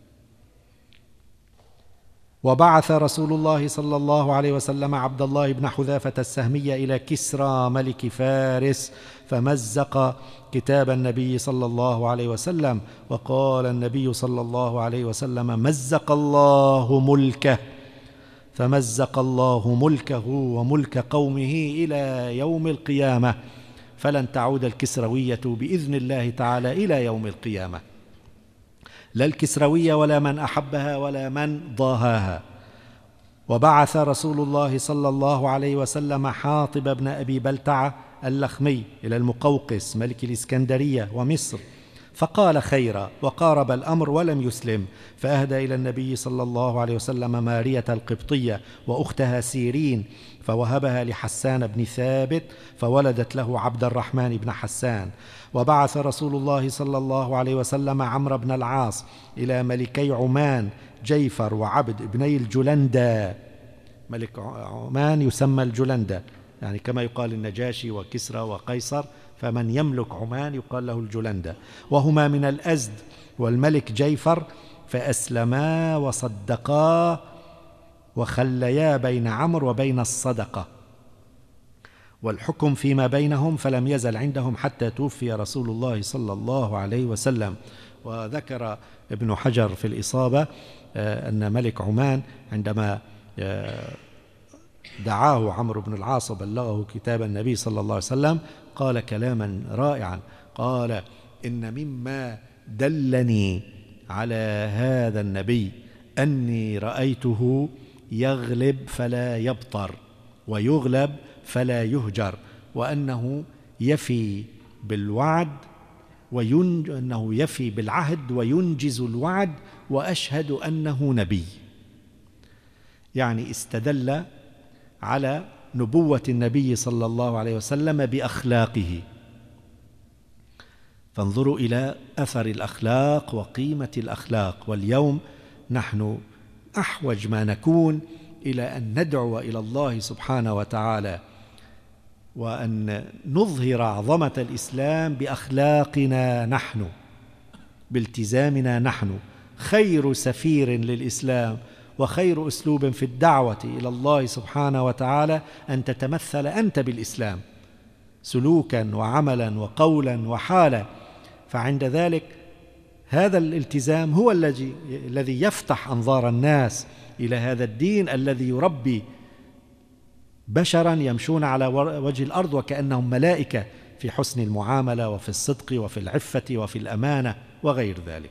وبعث رسول الله صلى الله عليه وسلم عبد الله بن حذافة السهمي إلى كسرى ملك فارس، فمزق كتاب النبي صلى الله عليه وسلم، وقال النبي صلى الله عليه وسلم: مزق الله ملكه، فمزق الله ملكه وملك قومه إلى يوم القيامة، فلن تعود الكسروية بإذن الله تعالى إلى يوم القيامة، لا الكسروية ولا من أحبها ولا من ضاهاها. وبعث رسول الله صلى الله عليه وسلم حاطب بن أبي بلتعة اللخمي إلى المقوقس ملك الإسكندرية ومصر، فقال خيرا، وقارب الأمر ولم يسلم، فأهدى إلى النبي صلى الله عليه وسلم مارية القبطية وأختها سيرين، فوهبها لحسان بن ثابت، فولدت له عبد الرحمن بن حسان. وبعث رسول الله صلى الله عليه وسلم عمرو بن العاص إلى ملكي عمان جيفر وعبد ابني الجلندة. ملك عمان يسمى الجلندة، يعني كما يقال النجاشي وكسرى وقيصر، فمن يملك عمان يقال له الجلندة، وهما من الأزد والملك جيفر، فأسلما وصدقا وخليا بين عمرو وبين الصدقة. والحكم فيما بينهم، فلم يزل عندهم حتى توفي رسول الله صلى الله عليه وسلم. وذكر ابن حجر في الإصابة أن ملك عمان عندما دعاه عمرو بن العاص وبلغه كتاب النبي صلى الله عليه وسلم قال كلاما رائعا، قال: إن مما دلني على هذا النبي أني رأيته يغلب فلا يبطر ويغلب فلا يهجر، وأنه يفي بالوعد وين... أنه يفي بالعهد وينجز الوعد، وأشهد أنه نبي. يعني استدل على نبوة النبي صلى الله عليه وسلم بأخلاقه. فانظروا إلى أثر الأخلاق وقيمة الأخلاق. واليوم نحن أحوج ما نكون إلى أن ندعو إلى الله سبحانه وتعالى، وأن نظهر عظمة الإسلام بأخلاقنا نحن، بالتزامنا نحن. خير سفير للإسلام وخير أسلوب في الدعوة إلى الله سبحانه وتعالى أن تتمثل أنت بالإسلام سلوكا وعملا وقولا وحالا. فعند ذلك هذا الالتزام هو الذي الذي يفتح أنظار الناس إلى هذا الدين الذي يربي بشرا يمشون على وجه الأرض وكأنهم ملائكة في حسن المعاملة وفي الصدق وفي العفة وفي الأمانة وغير ذلك.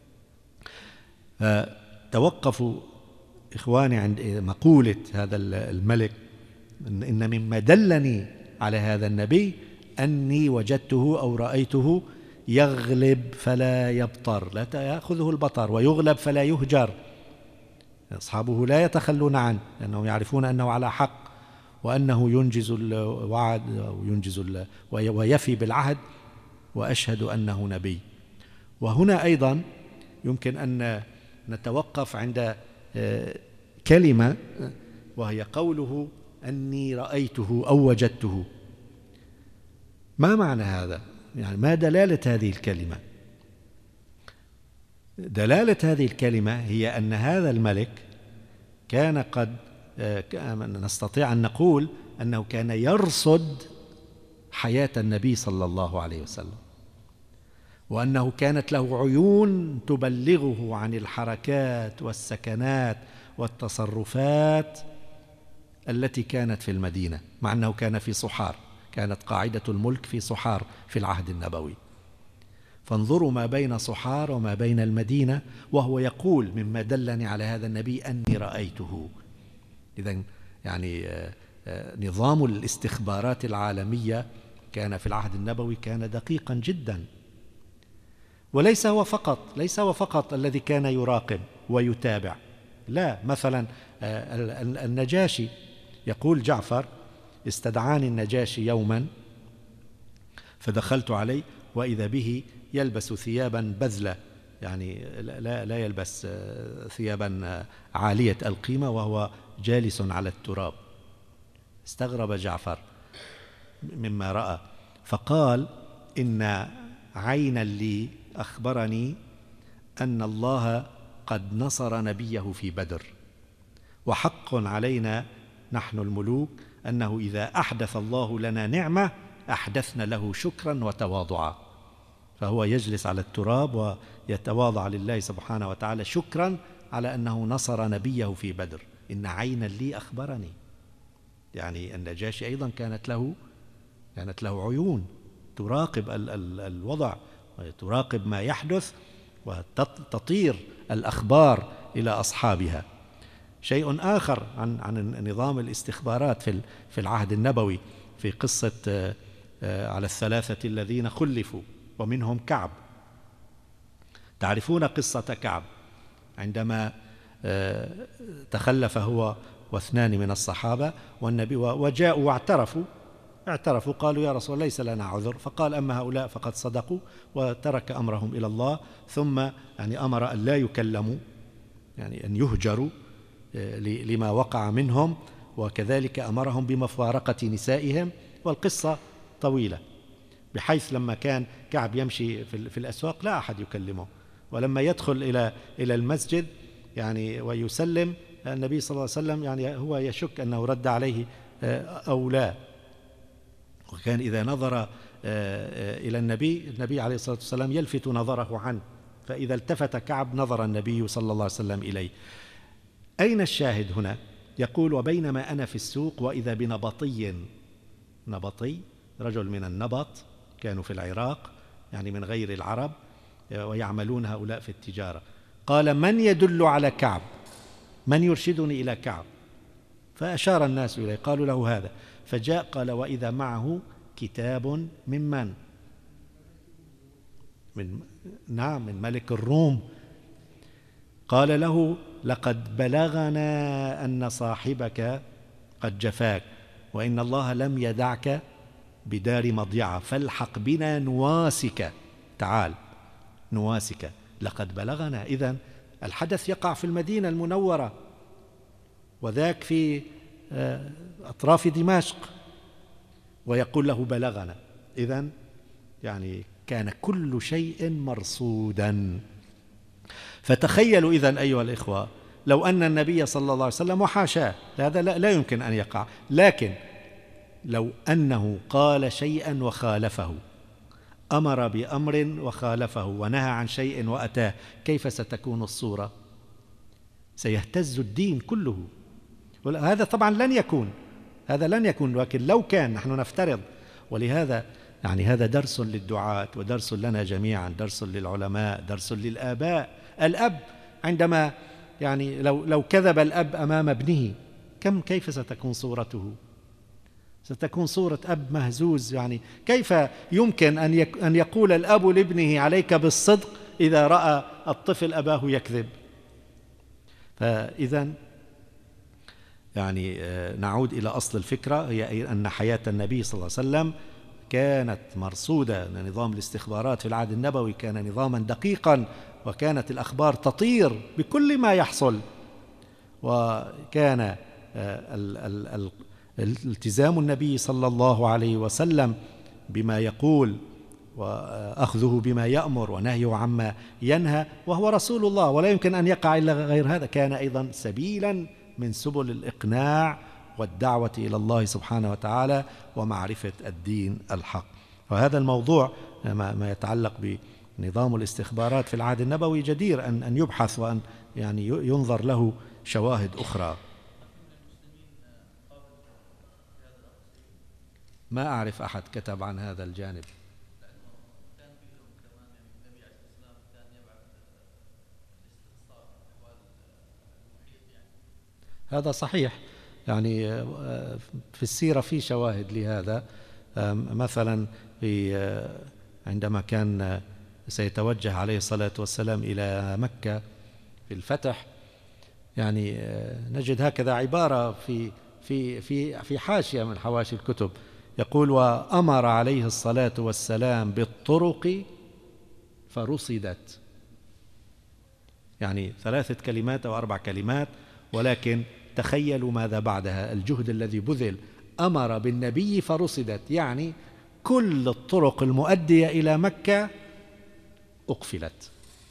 توقفوا إخواني عند مقولة هذا الملك: إن مما دلني على هذا النبي أني وجدته أو رأيته يغلب فلا يبطر، لا تأخذه البطر، ويغلب فلا يهجر. أصحابه لا يتخلون عنه لأنهم يعرفون أنه على حق، وأنه ينجز الوعد وينجز ال... ويفي بالعهد، وأشهد أنه نبي. وهنا أيضا يمكن أن نتوقف عند كلمة، وهي قوله أني رأيته أو وجدته. ما معنى هذا؟ يعني ما دلالة هذه الكلمة؟ دلالة هذه الكلمة هي أن هذا الملك كان قد نستطيع أن نقول أنه كان يرصد حياة النبي صلى الله عليه وسلم، وأنه كانت له عيون تبلغه عن الحركات والسكنات والتصرفات التي كانت في المدينة، مع أنه كان في صحار، كانت قاعدة الملك في صحار في العهد النبوي. فانظروا ما بين صحار وما بين المدينة، وهو يقول: مما دلني على هذا النبي أني رأيته. إذن يعني نظام الاستخبارات العالمية كان في العهد النبوي كان دقيقا جدا. وليس هو فقط ليس هو فقط الذي كان يراقب ويتابع، لا. مثلا النجاشي، يقول جعفر: استدعاني النجاشي يوما فدخلت عليه وإذا به يلبس ثيابا بذلة، يعني لا, لا يلبس ثيابا عالية القيمة، وهو جالس على التراب. استغرب جعفر مما رأى، فقال: إن عينا لي أخبرني أن الله قد نصر نبيه في بدر، وحق علينا نحن الملوك أنه إذا أحدث الله لنا نعمة أحدثنا له شكرا وتواضعا. فهو يجلس على التراب ويتواضع لله سبحانه وتعالى شكرا على أنه نصر نبيه في بدر. إن عينا لي أخبرني، يعني النجاشي أيضا كانت له كانت له عيون تراقب ال ال الوضع وتراقب ما يحدث وتطير الأخبار إلى أصحابها. شيء آخر عن عن نظام الاستخبارات في في العهد النبوي، في قصة على الثلاثة الذين خلفوا ومنهم كعب. تعرفون قصة كعب عندما تخلف هو واثنان من الصحابة والنبي، وجاءوا واعترفوا اعترفوا قالوا: يا رسول الله ليس لنا عذر. فقال: أما هؤلاء فقد صدقوا، وترك أمرهم إلى الله. ثم يعني أمر أن لا يكلموا، يعني أن يهجروا لما وقع منهم، وكذلك أمرهم بمفارقة نسائهم. والقصة طويلة، بحيث لما كان كعب يمشي في الأسواق لا أحد يكلمه، ولما يدخل إلى إلى المسجد يعني ويسلم، النبي صلى الله عليه وسلم يعني هو يشك أنه رد عليه أو لا. وكان إذا نظر إلى النبي النبي عليه الصلاة والسلام يلفت نظره عنه، فإذا التفت كعب نظر النبي صلى الله عليه وسلم إليه. أين الشاهد هنا؟ يقول: وبينما أنا في السوق وإذا بنبطي، نبطي رجل من النبط، كانوا في العراق يعني من غير العرب ويعملون هؤلاء في التجارة. قال: من يدل على كعب؟ من يرشدني إلى كعب؟ فأشار الناس إليه، قالوا له هذا، فجاء قال: وإذا معه كتاب ممن؟ من نعم من ملك الروم. قال له: لقد بلغنا أن صاحبك قد جفاك، وإن الله لم يدعك بدار مضيعة، فالحق بنا نواسك، تعال نواسك. لقد بلغنا، إذن الحدث يقع في المدينة المنورة، وذاك في أطراف دمشق، ويقول له بلغنا. إذن يعني كان كل شيء مرصودا. فتخيلوا إذن أيها الإخوة، لو أن النبي صلى الله عليه وسلم، وحاشاه هذا لا يمكن أن يقع، لكن لو أنه قال شيئا وخالفه، أمر بأمر وخالفه، ونهى عن شيء وأتاه، كيف ستكون الصورة؟ سيهتز الدين كله. هذا طبعا لن يكون، هذا لن يكون، لكن لو كان، نحن نفترض. ولهذا يعني هذا درس للدعاة ودرس لنا جميعا، درس للعلماء، درس للآباء. الأب عندما يعني لو لو كذب الأب أمام ابنه، كم كيف ستكون صورته؟ ستكون صورة أب مهزوز. يعني كيف يمكن أن أن يقول الأب لابنه: عليك بالصدق، إذا رأى الطفل أباه يكذب؟ فإذا يعني نعود إلى أصل الفكرة، هي أن حياة النبي صلى الله عليه وسلم كانت مرصودة. نظام الاستخبارات في العهد النبوي كان نظاما دقيقا، وكانت الأخبار تطير بكل ما يحصل، وكان التزام النبي صلى الله عليه وسلم بما يقول، وأخذه بما يأمر، ونهيه عما ينهى، وهو رسول الله ولا يمكن أن يقع إلا غير هذا، كان أيضا سبيلا من سبل الإقناع والدعوة إلى الله سبحانه وتعالى ومعرفة الدين الحق. وهذا الموضوع ما يتعلق بنظام الاستخبارات في العهد النبوي جدير أن أن يبحث، وأن يعني ينظر له شواهد أخرى. ما أعرف أحد كتب عن هذا الجانب. هذا صحيح، يعني في السيرة في شواهد لهذا. مثلا في عندما كان سيتوجه عليه الصلاة والسلام إلى مكة في الفتح، يعني نجد هكذا عبارة في في في في حاشية من حواشي الكتب، يقول: وأمر عليه الصلاة والسلام بالطرق فرصدت. يعني ثلاثة كلمات أو أربع كلمات، ولكن تخيلوا ماذا بعدها، الجهد الذي بذل. أمر بالنبي فرصدت، يعني كل الطرق المؤدية إلى مكة أقفلت.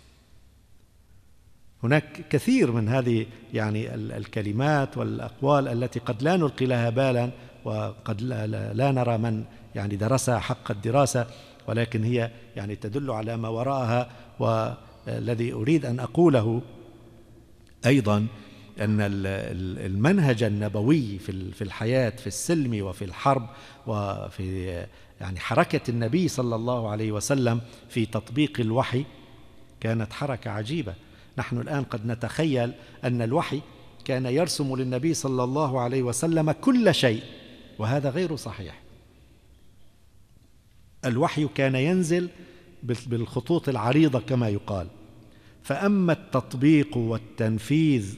هناك كثير من هذه يعني الكلمات والأقوال التي قد لا نلقي لها بالا، وقد لا, لا, لا نرى من يعني درسها حق الدراسة، ولكن هي يعني تدل على ما وراءها. والذي أريد أن أقوله أيضا أن المنهج النبوي في الحياة، في السلم وفي الحرب وفي يعني حركة النبي صلى الله عليه وسلم في تطبيق الوحي كانت حركة عجيبة. نحن الآن قد نتخيل أن الوحي كان يرسم للنبي صلى الله عليه وسلم كل شيء، وهذا غير صحيح. الوحي كان ينزل بالخطوط العريضة كما يقال، فأما التطبيق والتنفيذ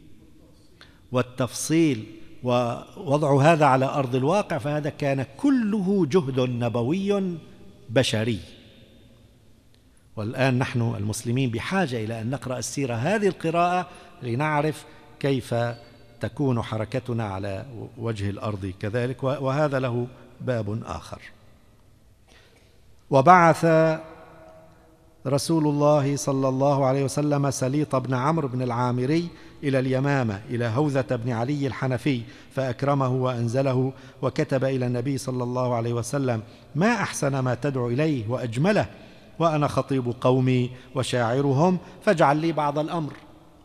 والتفصيل ووضع هذا على أرض الواقع، فهذا كان كله جهد نبوي بشري. والآن نحن المسلمين بحاجة إلى أن نقرأ السيرة هذه القراءة لنعرف كيف تكون حركتنا على وجه الأرض كذلك، وهذا له باب آخر. وبعث رسول الله صلى الله عليه وسلم سليط بن عمرو بن العامري إلى اليمامة إلى هوذة بن علي الحنفي فأكرمه وأنزله، وكتب إلى النبي صلى الله عليه وسلم: ما أحسن ما تدعو إليه وأجمله، وأنا خطيب قومي وشاعرهم، فاجعل لي بعض الأمر.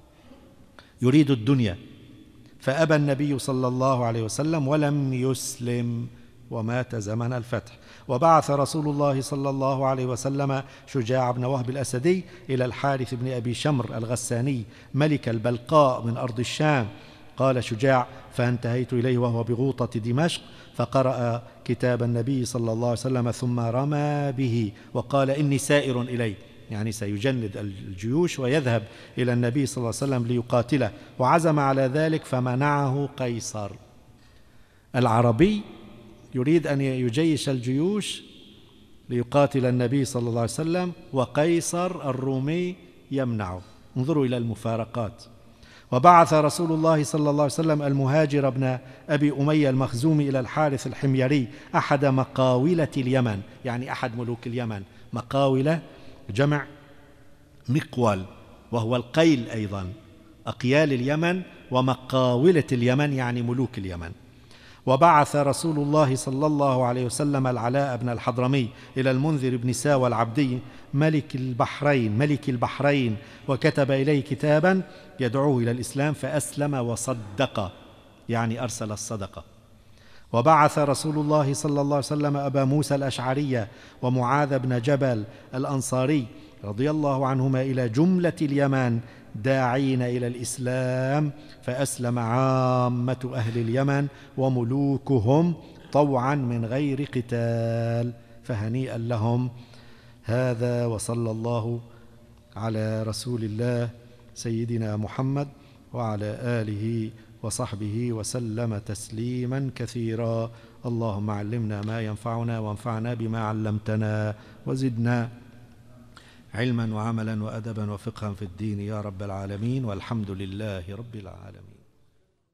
يريد الدنيا، فأبى النبي صلى الله عليه وسلم ولم يسلم، ومات زمن الفتح. وبعث رسول الله صلى الله عليه وسلم شجاع بن وهب الأسدي إلى الحارث بن أبي شمر الغساني ملك البلقاء من أرض الشام. قال شجاع: فانتهيت إليه وهو بغوطة دمشق، فقرأ كتاب النبي صلى الله عليه وسلم ثم رمى به وقال: إني سائر إليه، يعني سيجند الجيوش ويذهب إلى النبي صلى الله عليه وسلم ليقاتله، وعزم على ذلك فمنعه قيصر. العربي يريد أن يجيش الجيوش ليقاتل النبي صلى الله عليه وسلم، وقيصر الرومي يمنعه. انظروا إلى المفارقات. وبعث رسول الله صلى الله عليه وسلم المهاجر بن أبي أمية المخزومي إلى الحارث الحميري أحد مقاولة اليمن، يعني أحد ملوك اليمن. مقاولة جمع مقول، وهو القيل أيضا، أقيال اليمن، ومقاولة اليمن يعني ملوك اليمن. وبعث رسول الله صلى الله عليه وسلم العلاء بن الحضرمي إلى المنذر بن ساوى العبدي ملك البحرين ملك البحرين وكتب إليه كتابا يدعوه إلى الإسلام، فأسلم وصدق، يعني أرسل الصدقة. وبعث رسول الله صلى الله عليه وسلم أبا موسى الأشعري ومعاذ بن جبل الأنصاري رضي الله عنهما إلى جملة اليمن داعين إلى الإسلام، فأسلم عامة أهل اليمن وملوكهم طوعا من غير قتال، فهنيئا لهم. هذا، وصلى الله على رسول الله سيدنا محمد وعلى آله وصحبه وسلم تسليما كثيرا. اللهم علمنا ما ينفعنا وانفعنا بما علمتنا، وزدنا علما وعملا وأدبا وفقها في الدين يا رب العالمين، والحمد لله رب العالمين.